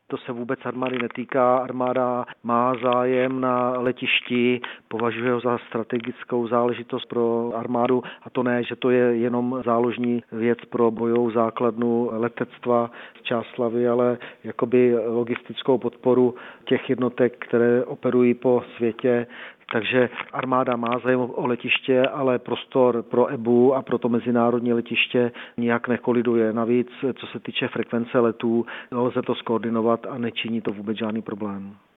To se vůbec armády netýká. Armáda má zájem na letišti, považuje ho za strategickou záležitost pro armádu a to ne, že to je jenom záložní věc pro bojovou základnu letectva z Čáslavi, ale jakoby logistickou podporu těch jednotek, které operují po světě. Takže armáda má zájem o letiště, ale prostor pro EBU a pro to mezinárodní letiště nijak nekoliduje. Navíc, co se týče frekvence letů, lze to skoordinovat a nečiní to vůbec žádný problém.